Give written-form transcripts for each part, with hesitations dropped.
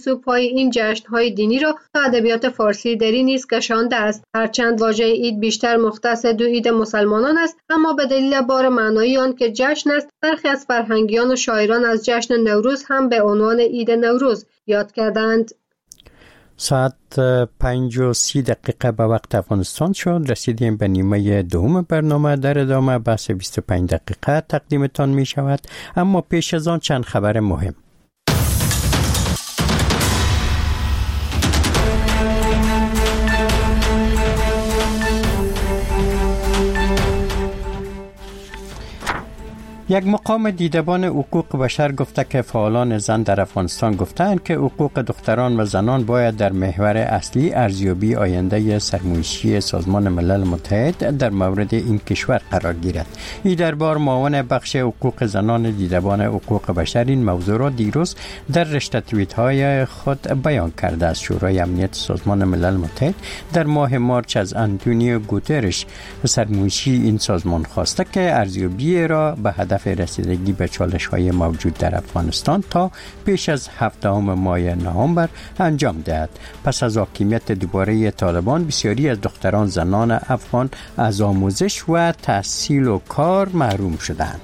سوپای این جشن‌های دینی را تا ادبیات فارسی دری نیز کشانده است. هرچند واژه عید بیشتر مختص دو عید مسلمانان است، اما به دلیل بار معنایی آن که جشن است، برخی از فرهنگیان و شاعران از جشن نوروز هم به عنوان عید نوروز یاد کردند. ساعت 5:30 به وقت افغانستان شد. رسیدیم به نیمه دوم برنامه. در ادامه بحث 25 دقیقه تقدیمتان می شود، اما پیش از آن چند خبر مهم. یک مقام دیدبان حقوق بشر گفته که فعالان زن در افغانستان گفتند که حقوق دختران و زنان باید در محور اصلی ارزیابی آینده سرمایشی سازمان ملل متحد در مورد این کشور قرار گیرد. این دربار معاون بخش حقوق زنان دیدبان حقوق بشر این موضوع را دیروز در رشته توییت های خود بیان کرده است. شورای امنیت سازمان ملل متحد در ماه مارچ از آنتونیو گوترش سرمایشی این سازمان خواسته که ارزیابی را به هدف رسیدگی به چالش‌های موجود در افغانستان تا پیش از 7 ماه نوامبر انجام دهد. پس از حاکمیت دوباره طالبان، بسیاری از دختران زنان افغان از آموزش و تحصیل و کار محروم شدند.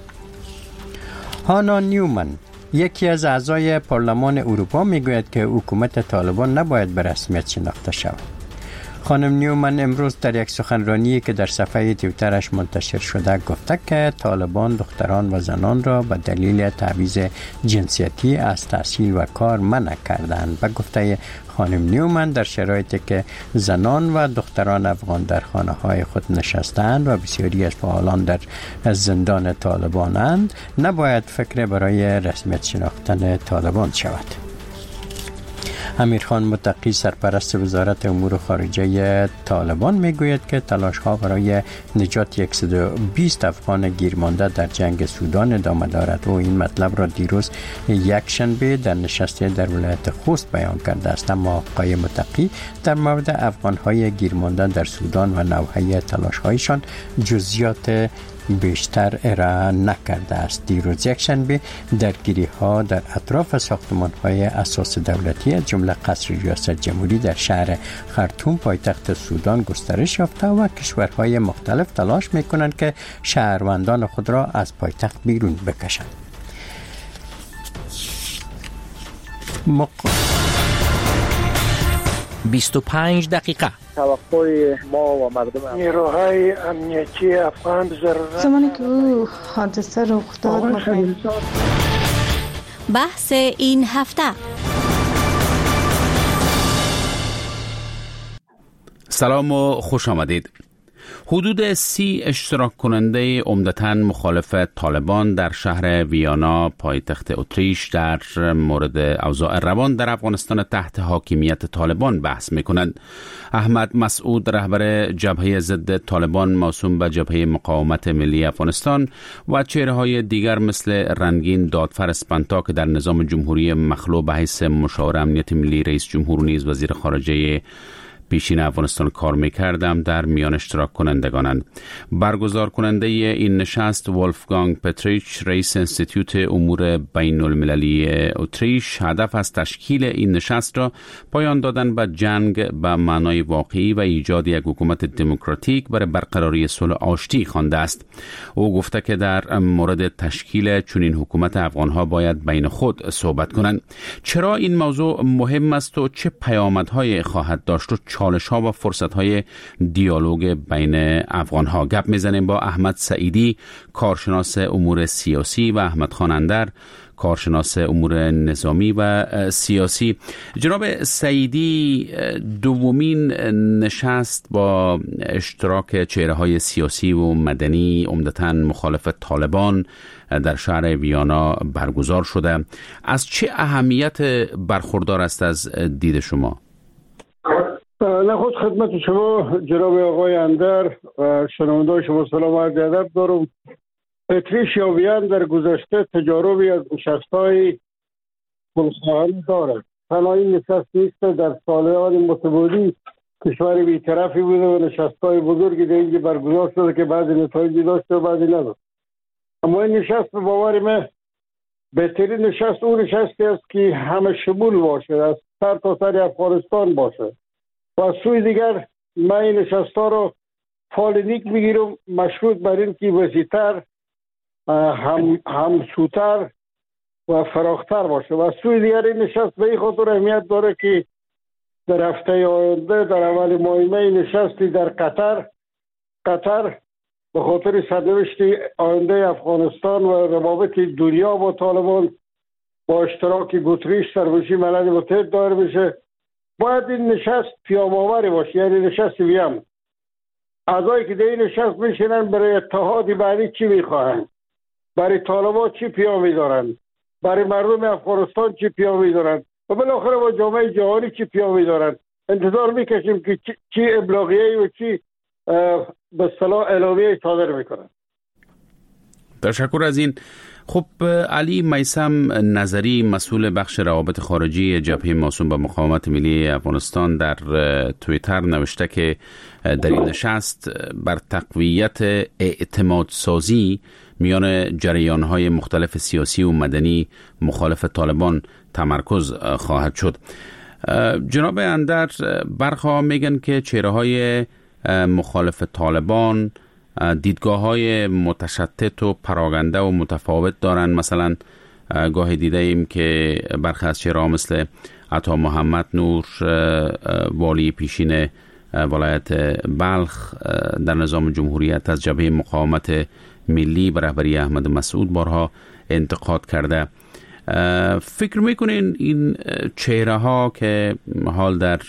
هانا نیومن، یکی از اعضای پارلمان اروپا، میگوید که حکومت طالبان نباید به رسمیت شناخته شود. خانم نیومن امروز در یک سخنرانی که در صفحه توییترش منتشر شده گفته که طالبان دختران و زنان را به دلیل تبعیض جنسیتی از تحصیل و کار منع کردند. به گفته خانم نیومن، در شرایطی که زنان و دختران افغان در خانه‌های خود نشستند و بسیاری از فعالان در زندان طالبانند، نباید فکر برای رسمیت شناختن طالبان شود. امیرخان متقی، سرپرست وزارت امور خارجه طالبان، میگوید که تلاش‌ها برای نجات 120 افغان گیرمانده در جنگ سودان ادامه دارد و این مطلب را دیروز یکشنبه در نشستی در ولایت خوست بیان کرده است. اما آقای متقی در مورد افغان‌های گیرمانده در سودان و نوعی تلاش‌هایشان جزئیات بیشتر ارائه نکرده است. دیروز یکشنبه درگیری‌ها در اطراف ساختمان‌های اساس دولتی از جمله قصر ریاست جمهوری در شهر خرطوم پایتخت سودان گسترش یافته و کشورهای مختلف تلاش می‌کنند که شهروندان خود را از پایتخت بیرون بکشند. 25 دقیقه توقع ما و مردم نیروهای امنیتی افغان زمانی که او حادثه رخ داد بحث این هفته. سلام و خوش آمدید. حدود 30 اشتراک کننده عمدتاً مخالف طالبان در شهر ویانا پایتخت اتریش در مورد اوضاع روان در افغانستان تحت حاکمیت طالبان بحث می‌کنند. احمد مسعود، رهبر جبهه ضد طالبان موسوم به جبهه مقاومت ملی افغانستان، و چهره‌های دیگر مثل رنگین دادفر اسپانتا که در نظام جمهوری مخلوع به حیث مشاور امنیت ملی رئیس جمهور نیز وزیر خارجه پیشین افغانستان کار می‌کردم در میان اشتراک کنندگانند. برگزار کننده این نشست ولفگانگ پتریچ، رئیس انستیتوت امور بین المللی اتریش، هدف از تشکیل این نشست را پایان دادن به جنگ به معنای واقعی و ایجاد یک حکومت دموکراتیک برای برقراری صلح آشتی خوانده است. او گفته که در مورد تشکیل چنین حکومت افغان‌ها باید بین خود صحبت کنند. چرا این موضوع مهم است و چه پیامدهای خواهد داشت و چالش‌ها و فرصت‌های دیالوگ بین افغان‌ها؟ گپ می‌زنیم با احمد سعیدی، کارشناس امور سیاسی، و احمد خان اندر، کارشناس امور نظامی و سیاسی. جناب سعیدی، دومین نشست با اشتراک چهره‌های سیاسی و مدنی عمدتاً مخالف طالبان در شهر ویانا برگزار شده. از چه اهمیت برخوردار است از دید شما؟ نخست خدمت شما جناب آقای اندر و شنوندگان شما سلام و عرض ادب دارم. اتریش یا وین در گذشته تجاربی از نشست‌های خودخواهانه دارد. تنها این نشست نیست، در سال‌های متمادی کشور بی‌طرفی بوده و نشست‌های بزرگی در اینجا برگزار شده که بعضی نتایجی داشته و بعضی نداشت. اما این نشست به باور من بهترین نشست اون نشستی است که همه شمول باشد، از سر تا سر افغانستان باشه. و از سوی دیگر من این نشست‌ها رو فالینیک میگیرم، مشروط بر این که وسیع‌تر، همسوتر و فراختر باشه. و از سوی دیگر این نشست به این خاطر اهمیت داره که در هفته آینده در اول ماه می نشستی در قطر به خاطر سرنوشت آینده افغانستان و روابط دنیا با طالبان با اشتراک گوتریش سربازی ملل متحد دایر بشه. باید این نشست پیام‌آوری باشه، یعنی نشست ویم. اعضایی که در این نشست میشینن برای اتحادی بعدی چی میخواهند، برای طالبان چی پیامی دارند، برای مردم افغانستان چی پیامی دارند و بالاخره با جامعه جهانی چی پیامی دارند. انتظار میکشیم که چی ابلاغیه‌ای و چی به اصطلاح اعلامیه صادر میکنند. تشکر از این. خب علی میثم نظری، مسئول بخش روابط خارجی جبهه موسوم به مقاومت ملی افغانستان، در توییتر نوشته که در این نشست بر تقویت اعتماد سازی میان جریان‌های مختلف سیاسی و مدنی مخالف طالبان تمرکز خواهد شد. جناب اندر، برخا میگن که چهره‌های مخالف طالبان دیدگاه‌های متشتت و پراکنده و متفاوت دارن. مثلا گاهی دیده ایم که برخی از چهره‌ها مثل عطا محمد نور، والی پیشین ولایت بلخ در نظام جمهوریت، از جبهه مقاومت ملی به رهبری احمد مسعود بارها انتقاد کرده. فکر میکنین این چهره‌ها که حال در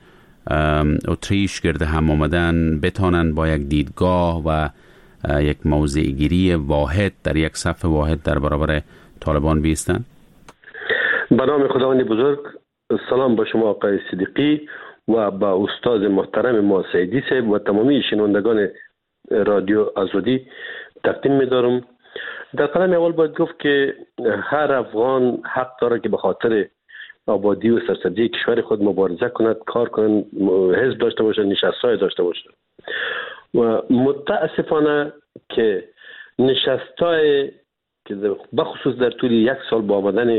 اتریش گرد هم آمدن بتانن با یک دیدگاه و یک موضع‌گیری واحد در یک صف واحد در برابر طالبان بیستن؟ به نام خداوند بزرگ، سلام با شما آقای صدیقی و با استاد محترم ما سیدی صاحب و تمامی شنوندگان رادیو آزادی تقدیم می‌دارم. در قدم اول باید گفت که هر افغان حق داره که به خاطر آبادی و سرسبزی کشور خود مبارزه کند، کار کند، حزب داشته باشه، نشست‌های داشته باشه. و متاسفانه که نشست‌های که بخصوص در طول یک سال با آمدن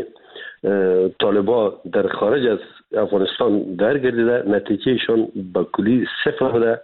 طالبان در خارج از افغانستان درگردیده، نتیجهشون به کلی صفر بوده.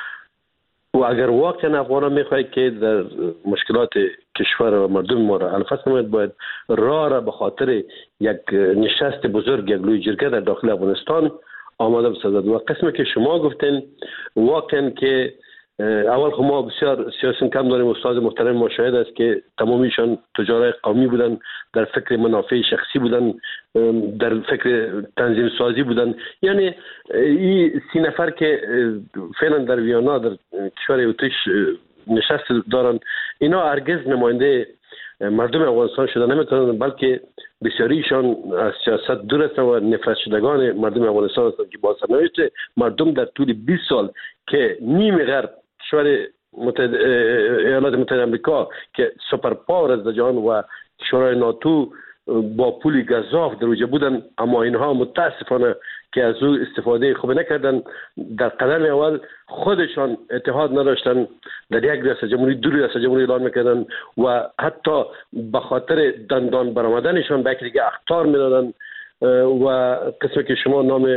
و اگر واقعا افغان میخواهید که در مشکلات کشور و مردم ما را حل فصل نماید، باید راه را به خاطر یک نشست بزرگ، یک لوی جرگه در داخل افغانستان آماده بسازد. و قسمی که شما گفتین واقعا که اول خب ما بسیار سیاسی کم داریم. استاد محترم ما شاهد است که تمامیشان تجار قومی بودن، در فکر منافع شخصی بودن، در فکر تنظیم سازی بودن. یعنی این 3 نفر که فعلا در ویانا در کشور اتریش نشست دارن، اینا هرگز نماینده مردم افغانستان شده نمیتونن، بلکه بسیاریشان از سیاست دور هستند و نفرت شدگان مردم افغانستان هستند که با سرنوشت مردم در طول 20 سال که نیمه غرب کشور ایالات متحده آمریکا که سوپر پاور از جهان و کشورهای ناتو با پول گزاف در اوجه بودن، اما اینها متاسفانه که از او استفاده خوب نکردن. در قدم اول خودشان اتحاد نداشتن، در یک ریاست جمهوری دو ریاست جمهوری اعلان میکردن و حتی به خاطر دندان برآمدنشان به یک دیگه اخطار میدادن. و قسمی که شما نام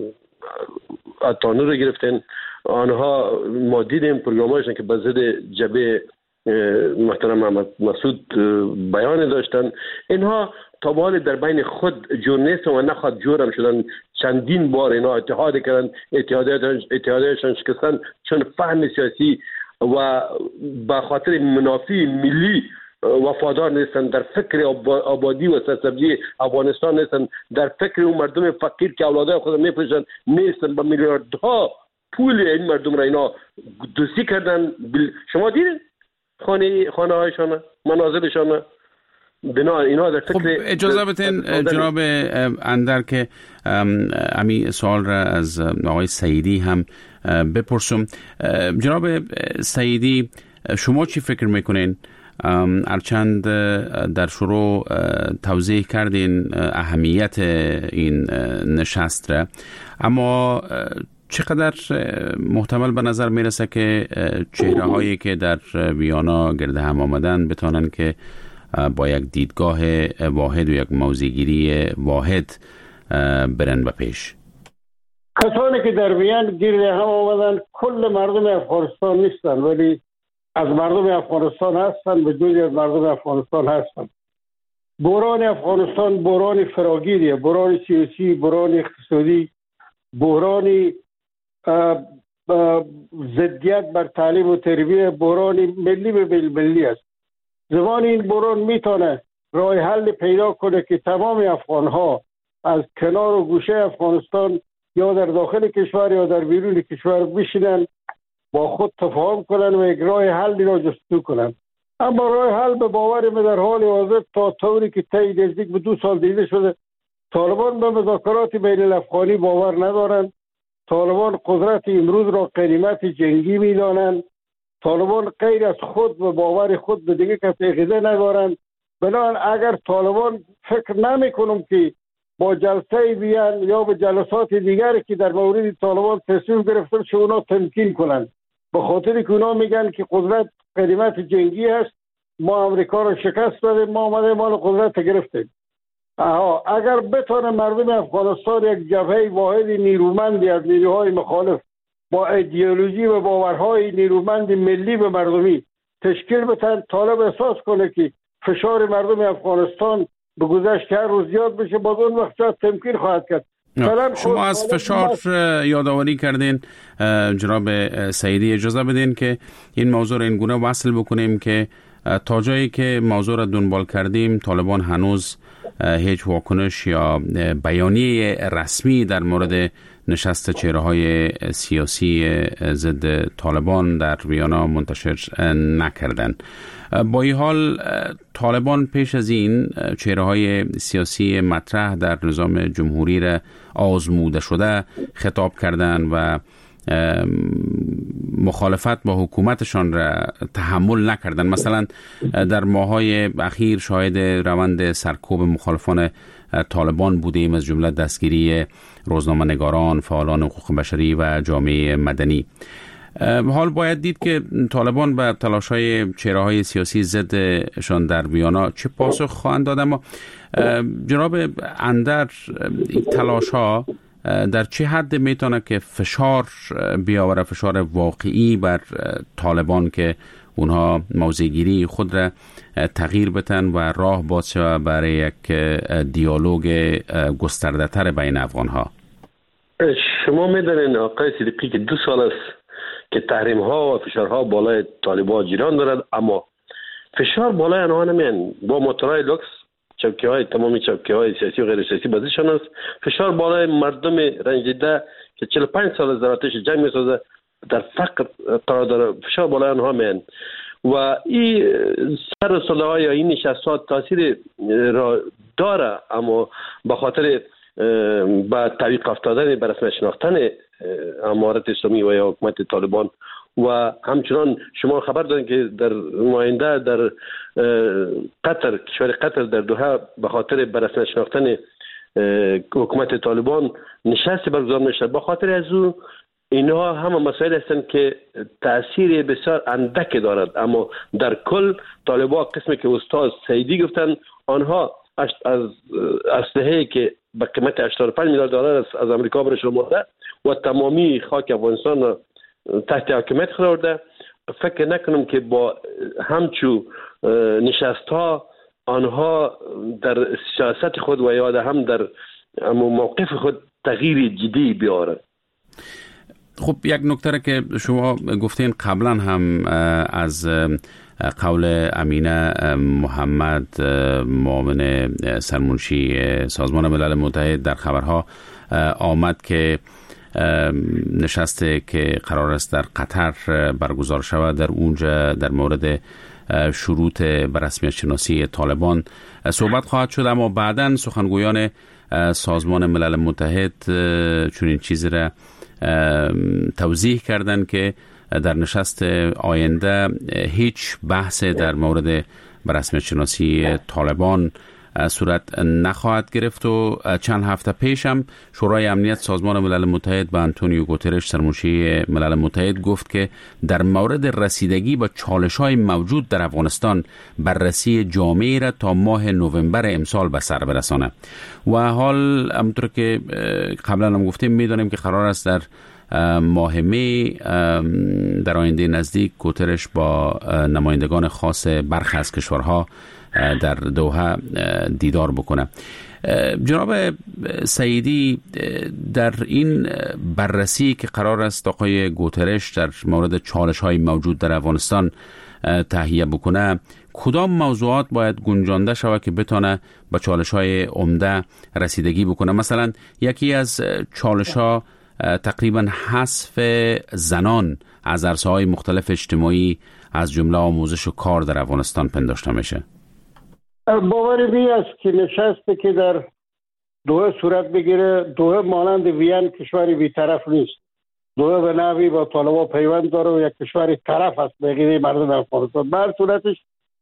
اتانو رو گرفتین، آنها ما دیدیم پروگرامایشون که به ضد جبهه محترم احمد مسعود بیان داشتن. اینها تا به حال در بین خود جور نیستن و نخواد جور هم شدن. چندین بار اینا اتحاد کردن، اتحادیشان شکستن چون فهم سیاسی و به خاطر منافع ملی وفادار نیستن، در فکر آبادی و سرسبزی افغانستان نیستن، در فکر اون مردم فقیر که اولادای خود میفروشن نیستن. با میلیاردها پول این مردم را اینا دوستی کردن. شما دیدین خانه هایشان، منازلشان، بنا اینا در فکر. خب اجازه بدین جناب اندر که امی سوال را از آقای سعیدی هم بپرسم. جناب سعیدی، شما چی فکر میکنین؟ هرچند در شروع توضیح کردین اهمیت این نشست را، اما چقدر محتمل به نظر میرسه که چهره هایی که در ویانا گرد هم آمدن بتونن که با یک دیدگاه واحد و یک موضع‌گیری واحد برن به پیش؟ کسانی که در وین گرد هم آمدن کل مردم افغانستان نیستن، ولی از مردم افغانستان هستن، به جزی از مردم افغانستان هستن. بحران افغانستان بحران فراگیریه، بحران سیاسی، بحران اقتصادی، بحران ضدیت بر تعلیم و تربیت، بحران ملی به ملی است. زمان این بحران میتونه راه حل پیدا کنه که تمام افغانها از کنار و گوشه افغانستان یا در داخل کشور یا در بیرون کشور بشینن، با خود تفاهم کنن و یک راه حل را جستجو کنن. اما راه حل به باور من در حال حاضر تا طوری که طی نزدیک به 2 سال دیده شده، طالبان به مذاکرات بین الافغانی باور ندارند. طالبان قدرت امروز را غنیمت جنگی می‌دانند. طالبان غیر از خود و باور خود به دیگه کسی عقیده ندارند. بنابراین اگر طالبان فکر نمی‌کنم که با جلسه بیان یا به جلسات دیگری که در مورد طالبان تصمیم گرفته شده اونا تمکین کنند، به خاطر که اونا میگن که قدرت غنیمت جنگی است، ما امریکا را شکست دادیم، ما آمده مال قدرت گرفتیم. اگر بتونه مردم افغانستان یک جبهه واحد نیرومندی از نیروهای مخالف با ایدئولوژی و باورهای نیرومند ملی به مردمی تشکیل بدن، طالب احساس کنه که فشار مردم افغانستان به گذشت هر روز زیاد بشه، باز اون وقت شاید تمکین خواهد کرد. شما از فشار یادآوری کردین جناب سعیدی، اجازه بدین که این موضوع را این گونه وصل بکنیم که تا جایی که موضوع را دنبال کردیم طالبان هنوز هیچ واکنش یا بیانیه رسمی در مورد نشست چهره‌های سیاسی ضد طالبان در ویانا منتشر نکردند. با این حال طالبان پیش از این چهره‌های سیاسی مطرح در نظام جمهوری را آزموده شده خطاب کردند و مخالفت با حکومتشان را تحمل نکردند. مثلا در ماه‌های اخیر شاهد روند سرکوب مخالفان طالبان بودیم، از جمله دستگیری روزنامه‌نگاران، فعالان حقوق بشری و جامعه مدنی. حال باید دید که طالبان به تلاش‌های چهره‌های سیاسی ضدشان در ویانا چه پاسخ خواهند داد. اما جناب اندر، این تلاش‌ها در چه حد میتونه که فشار بیاوره، فشار واقعی بر طالبان که اونها موضع‌گیری خود را تغییر بدن و راه باز شود برای یک دیالوگ گسترده تر بین افغان‌ها؟ شما میدونین آقای صدیقی که 2 سال است که تحریم ها و فشارها بالای طالبان جریان دارد، اما فشار بالای آنها نمیان. با موتورهای لوکس، چوکی‌های تمامی چوکی‌های سیاسی و غیر سیاسی بازیشان است. فشار بالای مردم رنجیده که 45 سال از آتش جنگ می‌سازه، در فقر قرار داره، فشار بالای آنها میان. و این سر صلح‌ها یا این نشست‌ها تاثیر را داره، اما به خاطر با تعویق افتادن به رسمیت شناختن امارت اسلامی و یا حکومت طالبان و همچنان شما خبر دارین که در نماینده در قطر، کشور قطر در دوحه به خاطر به رسمیت شناختن حکومت طالبان نشستی برگزار میشه. به خاطر از او اینها همه مسائل هستند که تأثیر بسیار اندک دارد، اما در کل طالبان قسمی که استاد سعیدی گفتن، آنها از اسلحه‌ای که به قیمت 85 میلیارد دلار از امریکا برشون آمده و تمامی خاک افغانستان تحت حکومت قرار داده، فکر نکنم که با همچو نشست‌ها آنها در سیاست خود و یا هم در موقف خود تغییر جدی بیارند. خب یک نکته که شما گفتین قبلا هم از قول امینه محمد، معاون سرمنشی سازمان ملل متحد، در خبرها آمد که نشسته که قرار است در قطر برگزار شود، در اونجا در مورد شروط به رسمیت شناسی طالبان صحبت خواهد شد. اما بعداً سخنگویان سازمان ملل متحد چنین چیزی را توضیح کردند که در نشست آینده هیچ بحث در مورد به رسمیت شناسی طالبان صورت نخواهد گرفت و چند هفته پیش هم شورای امنیت سازمان ملل متحد به آنتونیو گوترش سرمنشی ملل متحد گفت که در مورد رسیدگی با چالش‌های موجود در افغانستان بررسی جامعی را تا ماه نوامبر امسال به سر برسانه و حال همونطور که قبلا هم گفتیم میدانیم که قرار است در ماه می در آینده نزدیک گوترش با نمایندگان خاص برخی از کشورها در دوحه دیدار بکنه. جناب سعیدی، در این بررسی که قرار است آقای گوترش در مورد چالش‌های موجود در افغانستان تهیه بکنه، کدام موضوعات باید گنجانده شود که بتونه با چالش‌های عمده رسیدگی بکنه؟ مثلا یکی از چالش‌ها تقریبا حذف زنان از عرصه‌های مختلف اجتماعی از جمله آموزش و کار در افغانستان پنداشته میشه. باور بی است که نشسته که در دوحه صورت بگیره، دوحه مانند وین کشوری بی‌طرف نیست. دوحه به نحوی با طالبان پیوند داره و یک کشوری طرف است به عقیده مردم افغانستان. بر صورتش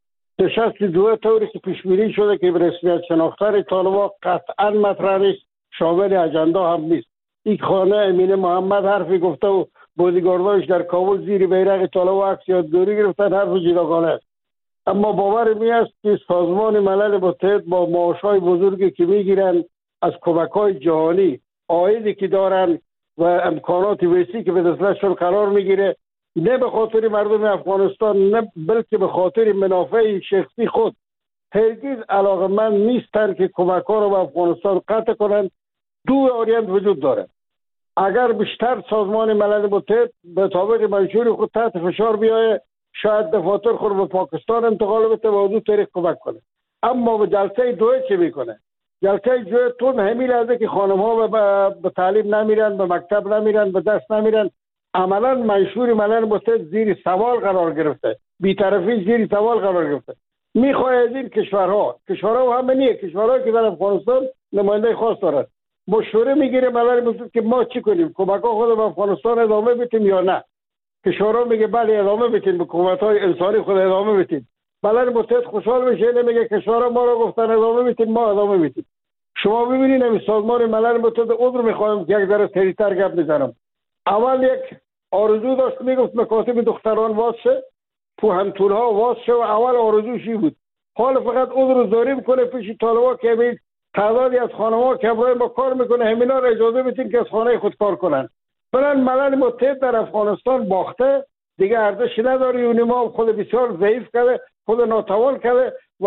نشست دوحه طوری که پیش بینی شده که به رسمیت شناختن طالبان قطعا مطرح نیست، شامل اجنده هم نیست. این خانه امین محمد حرفی گفته و بودیگارداش در کابل زیر بیرق طالبان عکس یادگاری گرفتن، حرف جداگانه است. اما باور می است که سازمان ملل متحد با معاش‌های بزرگی که میگیرن از کمک‌های جهانی، عایدی که دارن و امکانات وسیعی که به دستشون قرار میگیره، نه به خاطر مردم افغانستان نه بلکه به خاطر منافع شخصی خود، هرگز علاقه‌مند نیستن که کمک‌ها رو به افغانستان قطع کنن. دو واریانت وجود داره. اگر بیشتر سازمان ملل متحد به طابق منشور خود تحت فشار بیایه، شاید دفاتر خود به پاکستان انتقال بده و دو طریق کمک کنه. اما به جلسه دوحه چه میکنه؟ جلسه دوحه تون همین لحظه که خانم ها به تعلیم نمیرن، به مکتب نمیرن، به درس نمیرن، عملا منشور ملل متحد زیر سوال قرار گرفته، بی‌طرفی زیر سوال قرار گرفته. میخواهد این کشورها همینیه، کشورهایی که در افغانستان نماینده خاص دارن، مشوره میگیره ملل متحد که ما چی کنیم، کمک‌ها خود به افغانستان ادامه بدیم یا نه. کشورها میگه بله ادامه بدین، به حکومت‌های انسانی خود ادامه بدین. ملل متحد خوشحال میشه، نمیگه کشورها ما رو گفتن ادامه بدین، ما ادامه میدیم. شما ببینید این سازمان ملل متحد عذر میخوایم که یک ذره سریعتر گپ بزنم. اول یک آرزو داشت، میگفت مکاتب دختران واز شه، پوهنتون‌ها واز شه و اول آرزوشی بود. حالا فقط عذر زاری میکنه پیش طالبان که همین تعدادی از خانم‌ها که برای ما کار میکنه همینا رو اجازه بدین که از خانه خود کار کنن. بلند ملل متحد در افغانستان باخته، دیگه ارزشی نداره. یونیما خود بسیار ضعیف کرده، خود ناتوان کرده و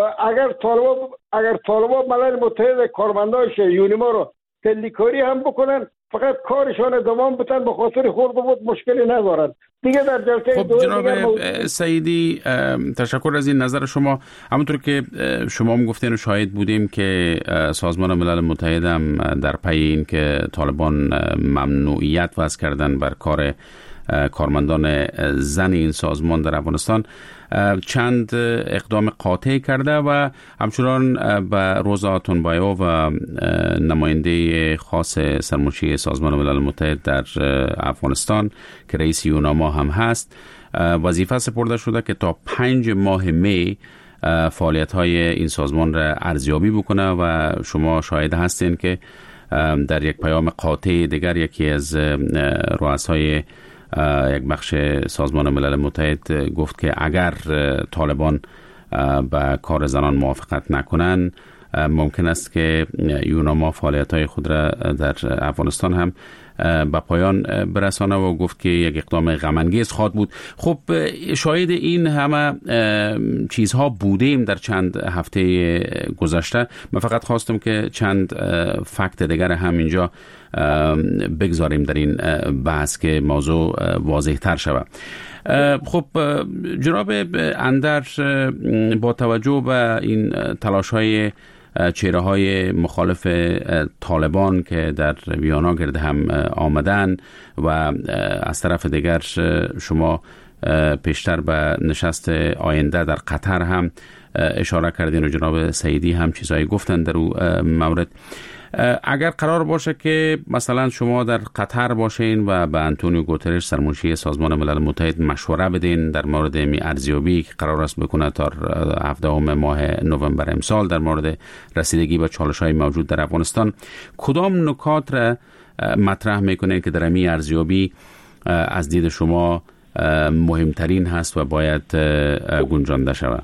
اگر طالبان ملل متحد کارمندایش یونیما رو تلیکاری هم بکنن، فقط کارشان ادامه بدن، به خاطر خورد بود مشکلی ندارن دیگه. در جلسه خب جناب سعیدی، تشکر از این نظر شما. همونطور که شما هم گفتین و شاهد بودیم که سازمان ملل متحد هم در پی این که طالبان ممنوعیت وضع کردن بر کار کارمندان زن این سازمان در افغانستان چند اقدام قاطع کرده و همچنان به روزا آتونبایو و نماینده خاص سرمنشی سازمان ملل متحد در افغانستان که رئیس یوناما هم هست وظیفه سپرده شده که تا 5 ماه می فعالیت‌های این سازمان را ارزیابی بکنه و شما شاهد هستین که در یک پیام قاطع دیگر یکی از رؤسای یک بخش سازمان ملل متحد گفت که اگر طالبان به کار زنان موافقت نکنن ممکن است که یوناما فعالیت‌های خود را در افغانستان هم به پایان برسانه و گفت که یک اقدام غم‌انگیز خواهد بود. خب شاهد این همه چیزها بودیم در چند هفته گذشته. من فقط خواستم که چند فکت دیگر هم اینجا بگذاریم در این بحث که موضوع واضح تر شود. خب جناب اندر، با توجه به این تلاش‌های چهره های مخالف طالبان که در ویانا گرد هم آمدن و از طرف دیگر شما پیشتر به نشست آینده در قطر هم اشاره کردین و جناب سعیدی هم چیزایی گفتن در اون مورد، اگر قرار باشه که مثلا شما در قطر باشین و به انتونیو گوترش سرمنشی سازمان ملل متحد مشوره بدین در مورد این ارزیابی که قرار است بکنه تا 17 ماه نوامبر امسال در مورد رسیدگی به چالش‌های موجود در افغانستان، کدام نکات را مطرح میکنین که در این ارزیابی از دید شما مهمترین هست و باید گنجانده شود؟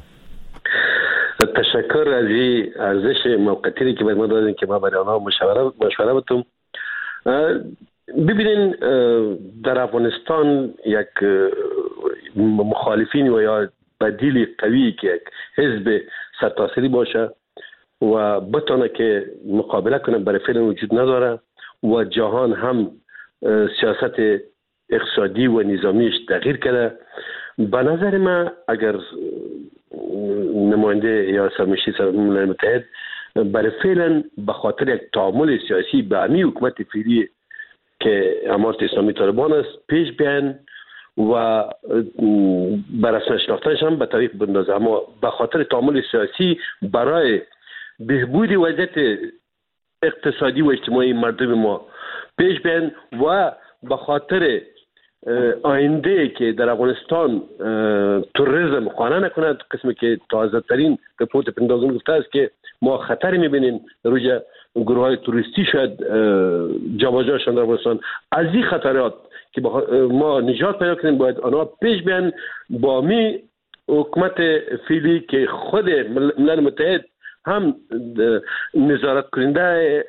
تشکر از این ارزش موقتی که به ما دادین که ما برای آنها مشوره بتم. ببینین در افغانستان یک مخالفین و یا بدیل قوی که یک حزب سرتاسری باشه و بتونه که مقابله کنه برای فعلا وجود نداره و جهان هم سیاست اقتصادی و نظامیش تغییر کرده. به نظر من اگر نماینده یا سرمنشی ملل متحد برای فعلا به خاطر یک تعامل سیاسی به امی حکومت فعلی که امارت اسلامی طالبان است پیش بیان و بر اساس شناختنش هم به طریق بندازه، اما به خاطر تعامل سیاسی برای بهبود وضعیت اقتصادی و اجتماعی مردم ما پیش بیان و به خاطر آینده که در افغانستان توریسم خانه نکند، قسمی که تازه ترین رپورت پنتاگون گفته است که ما خطر میبینیم روی گروه های توریستی شاید جابجاشان در افغانستان. از این خطرات که ما نجات پیدا کنیم باید آنها پیش بیان با می حکومت فعلی که خود ملل متحد هم نظارت کننده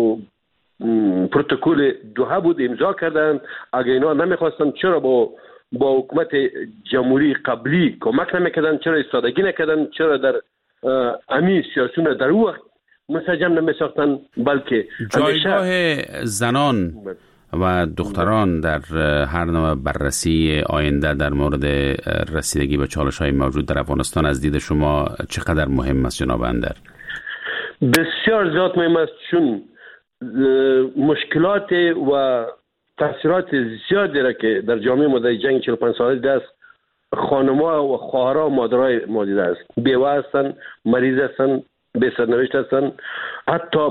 پروتکل دوحه بود امضا کردند. اگر اینا نمیخواستن چرا با حکومت جمهوری قبلی کمک نمیکردن؟ چرا ایستادگی نکردن؟ چرا در امی سیاسیون در اون وقت منسجم نمیساختن؟ بلکه جایگاه زنان و دختران در هر نوع بررسی آینده در مورد رسیدگی به چالش‌های موجود در افغانستان از دید شما چقدر مهم است جناب اندر؟ بسیار زیاد مهم است، چون مشکلات و تاثیرات زیادی را که در جامعه ما در جنگ 45 ساله دست خانم‌ها و خواهرها و مادرای ما دیده است. بیوه هستن، مریض هستن، به سرنوشت هستن، حتی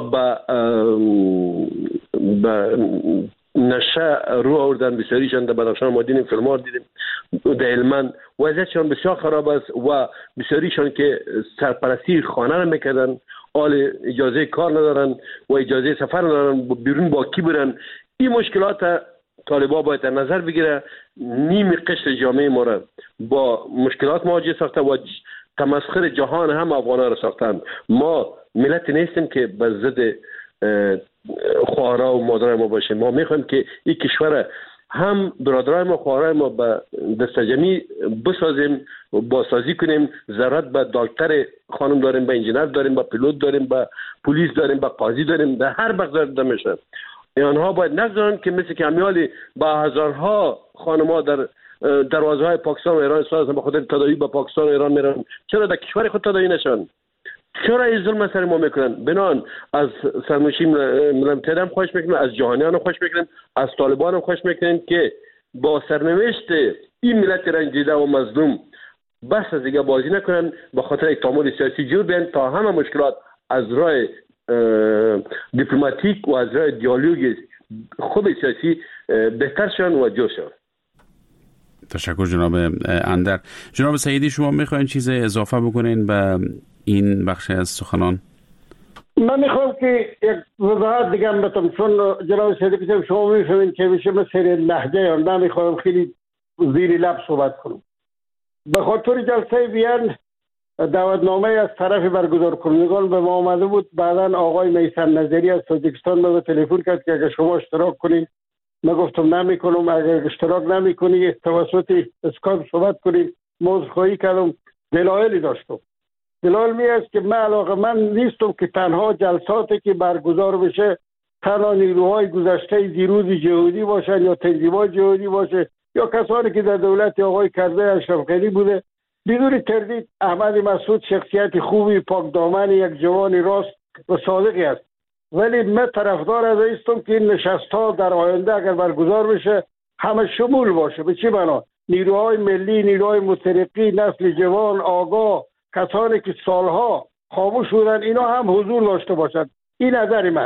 به نشه رو آوردن. بسیاریشان در بدخشان ما دیدیم، فیلم‌ها دیدیم، در هلمند وضعیتشان بسیار خراب است و بسیاریشان که سرپرستی خانه را میکردن حال اجازه کار ندارن و اجازه سفر ندارن، بیرون با کی برن. این مشکلات طالبان باید در نظر بگیره. نیم قشر جامعه ما را با مشکلات مواجه ساخته و تمسخر جهان هم افغان‌ها را ساختند. ما ملت نیستیم که به ضد خواهرها و مادرای ما باشیم. ما میخوایم که این کشور هم برادرای ما خواهرای ما به دست جمعی بسازیم و بازسازی کنیم. ضرورت به دکتر خانم داریم، به انجینر داریم، به پیلوت داریم، به پلیس داریم، به قاضی داریم، در هر بخش داریم میشه. آنها باید نگذارن که مثل که امیالی با هزارها خانم‌ها در دروازه های پاکستان و ایران سازن به خاطر تداوی به پاکستان و ایران میرن. چرا در کشور خود تداوی نشن؟ چرا این ظلم سر ما میکنن؟ بنان از سرمنشی ملل متحد هم خواهش میکنیم، از جهانیان هم خواهش میکنیم، از طالبان هم خواهش میکنیم که با سرنوشت این ملت رنجیده و مظلوم بس از دیگه بازی نکنن، به خاطر یک تعامل سیاسی جور بیان تا همه مشکلات از راه دیپلماتیک و از راه دیالوگ خوب سیاسی بهتر شون و جور شون. تشکر جناب اندر. جناب سعیدی شما میخواین چیز اضافه بکنین به این بخش از سخنان؟ من میخوام که یک وضاحت دیگه هم بتم، چون جناب صدیقی شما میفهمین که میشه مثل لهجه هم نمیخوام خیلی زیر لب صحبت کنم. به خاطر جلسه بیان دعوتنامه از طرف برگزار کنندگان به ما آمده بود. بعدا آقای میثم نظری از تاجیکستان به تلفن کرد که اگر شما اشتراک کنید. من گفتم نمیکنم. اگر اشتراک نمیکنی توسط اسکایپ صحبت کنید. عذرخواهی کردم. دلایلی داشتم. دلایل می است که من علاقه‌مند نیستم که تنها جلساتی که برگزار بشه تنها نیروهای گذشته دیروز جهادی باشن یا تنظیمات جهادی باشه یا کسانی که در دولت آقای کرزی اشرف غنی بوده. بدون تردید احمد مسعود شخصیت خوبی، پاک دامن، یک جوان راست و صادقی است. ولی من طرفدار از هستم که این نشست‌ها در آینده اگر برگزار بشه همه شمول باشه. به چی معنا؟ نیروهای ملی، نیروهای مترقی، نسل جوان آگاه، کسانی که سالها خاموش بودن، اینا هم حضور داشته باشند. این نظر من است.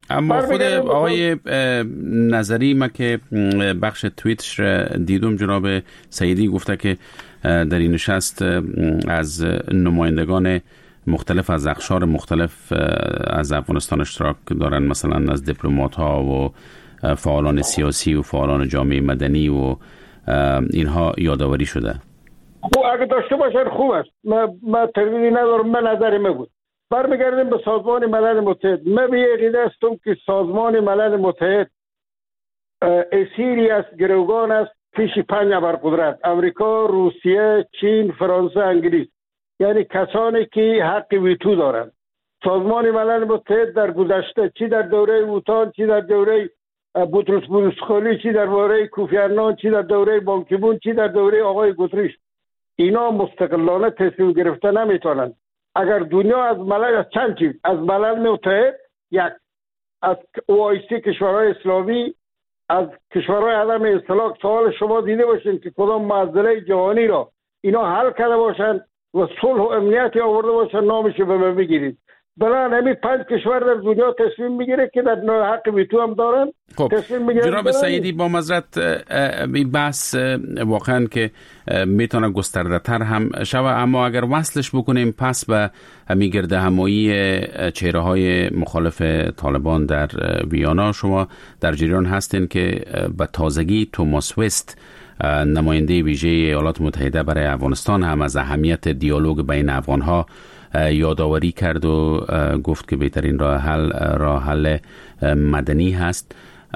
اما خود آقای نظری ما که بخش توییتش دیدم جناب سعیدی گفته که در این نشست از نمایندگان مختلف از اقشار مختلف از افغانستان اشتراک دارن، مثلا از دیپلمات ها و فعالان سیاسی و فعالان جامعه مدنی و اینها یادآوری شده. اگه داشته باشن خوب است. من تردیدی ندارم. من نظر من بود. برمیگردیم به سازمان ملل متحد. من به عقیده هستم که سازمان ملل متحد اسیری است، گروگان است پیش 5 ابرقدرت: امریکا، روسیه، چین، فرانسه، انگلیس، یعنی کسانی که حق ویتو دارند. سازمان ملل متحد در گذشته چی در دوره اوتان، چی در دوره بوتروس بولوسخولی، چی در دوره کوفی عنان، چی در دوره بان کی مون، چی در دوره آقای گوتریش، اینا مستقلانه تصمیم گرفته نمیتونن. اگر دنیا از ملل چند چیز، از ملل متحد، یک، از OIC کشورهای اسلامی، از کشورهای عدم انسلاک، سوال شما دیده باشین که کدام معضله جهانی را اینا حل کرده باشن و صلح و امنیتی آورده باشن، نامش به من بگیرید. بلان همین 5 کشور در دنیا تصمیم میگیره که در حق ویتو هم دارن. خب جناب سعیدی، با معذرت این بحث واقعا که میتونه گسترده تر هم شوه، اما اگر وصلش بکنیم پس به همین گرده همایی چهره های مخالف طالبان در ویانا، شما در جریان هستین که به تازگی توماس وست نماینده ویژه ایالات متحده برای افغانستان هم از اهمیت دیالوگ بین افغانها یادآوری کرد و گفت که بهترین راه حل مدنی هست،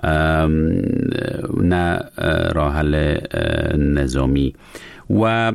نه راه حل نظامی. و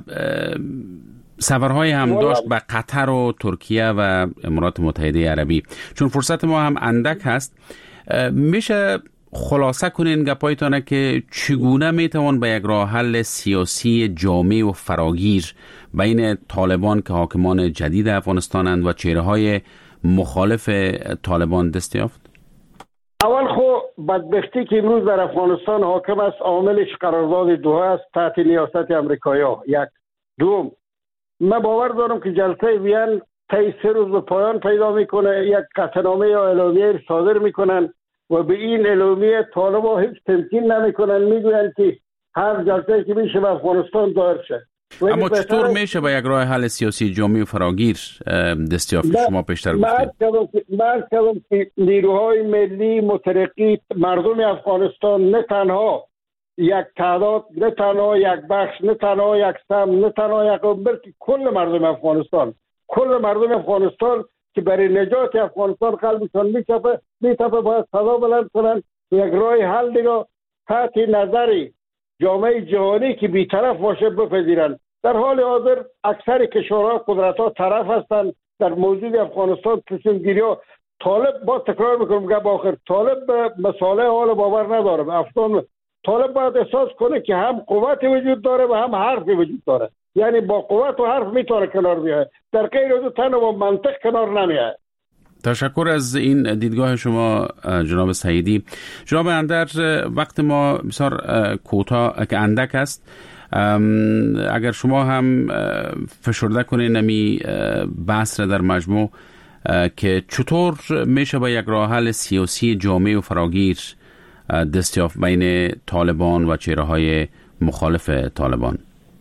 سفرهای هم داشت به قطر و ترکیه و امارات متحده عربی. چون فرصت ما هم اندک هست، میشه خلاصه کنین گپایتانه که چگونه میتوان به یک راه حل سیاسی جامع و فراگیر بین طالبان که حاکمان جدید افغانستانند و چهره‌های مخالف طالبان دست یافت؟ اول خو بدبختی که امروز در افغانستان حاکم است عاملش قرارداد دوحه است تحت نیاست امریکایی‌ها. یک. دوم، من باور دارم که جلسه وین طی 3 روز به پایان پیدا میکنه، یک قطعنامه یا اعلامیه صادر میکنن و به این اعلامیه طالبان هیچ تمکین نمیکنن، میگویند که هر جلسه که میشه به افغانستان دایر شه. اما چطور میشه با یک راه حل سیاسی جامع و فراگیر دستیافت؟ شما پیشتر گفتید. من کردم که نیروهای ملی مترقی مردم افغانستان نه تنها یک تعداد، نه تنها یک بخش، نه تنها یک سم، نه تنها یک قوم، بلکه کل مردم افغانستان که برای نجات افغانستان قلبشان میتپه باید صدا بلند کنند یک راه حل دیگه تحت نظر جامعه جهانی که بی‌طرف باشه بپذیرند. در حال حاضر اکثر کشورها قدرت‌ها طرف هستند در موضوع افغانستان. تصمیم گیری‌ها طالب، با تکرار میکنم گپ آخر، طالب به مصالح حال باور نداره. افغان طالب باید احساس کنه که هم قوت وجود داره و هم حرف وجود داره، یعنی با قوت و حرف میتونه کنار بیاد، در غیر از تنها با منطق کنار نمیاد. تشکر از این دیدگاه شما جناب سعیدی. جناب اندر، وقت ما بسیار کوتاه که اندک است، اگر شما هم فشرده کنین نمی بحث را در مجموع که چطور میشه با یک راه حل سیاسی جامع و فراگیر دست یافت بین طالبان و چهره‌های مخالف طالبان.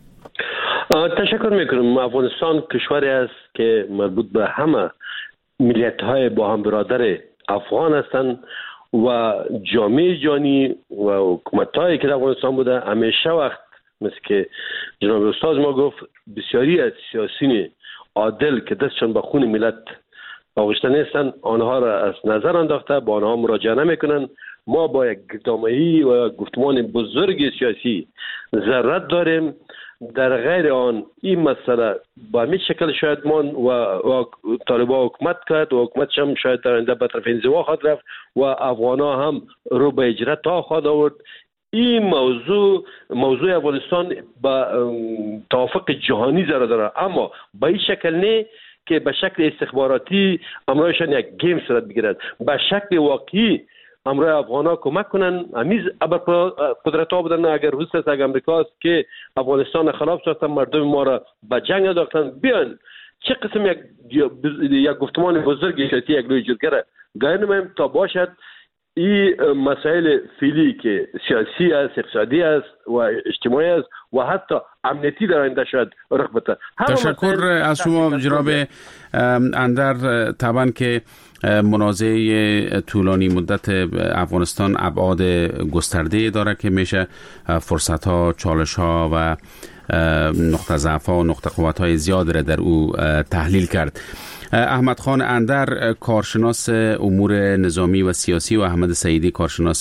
تشکر میکنم. افغانستان کشوری است که مربوط به همه ملیت‌های با هم برادر افغان هستند و جامعه جهانی و حکومت‌هایی که در افغانستان بوده همیشه وقت مثل که جناب استاد ما گفت بسیاری از سیاسیون عادل که دستشان به خون ملت آغشته نیستند آنها را از نظر انداخته، با آنها مراجعه نمیکنند. ما با یک گفتمانی و گفتمان بزرگ سیاسی ضرورت داریم. در غیر آن این مسئله با همین شکل شاید و طالبان حکومت کرد و حکومتش هم شاید در آینده به طرف انزوا خواهد رفت و افغان‌ها هم رو به اجرا تا خواهد آورد. این موضوع افغانستان با توافق جهانی ضرورت داره، اما به این شکل نه که به شکل استخباراتی امرایشان یک گیم صورت بگیرد. به شکل واقعی امروز افغان‌ها کمک کنن. همیز قدرت‌ها بودن، اگر روس است، اگر امریکا است که افغانستان خلاف ساختن، مردم ما را به جنگ انداختن، بیان چه قسم یک گفتمان بزرگی شد یک لوی جرگه گاهی نمیم تا باشد این مسائل فعلی که سیاسی است، اقتصادی است و اجتماعی است و حتی امنیتی در آینده شاید رخ بده. تشکر از شما جناب اندر. طبعا که منازعه طولانی مدت افغانستان ابعاد گسترده داره که میشه فرصت ها، چالش ها و نقطه ضعف ها و نقطه قوت های زیاد را در او تحلیل کرد. احمد خان اندر، کارشناس امور نظامی و سیاسی، و احمد سعیدی، کارشناس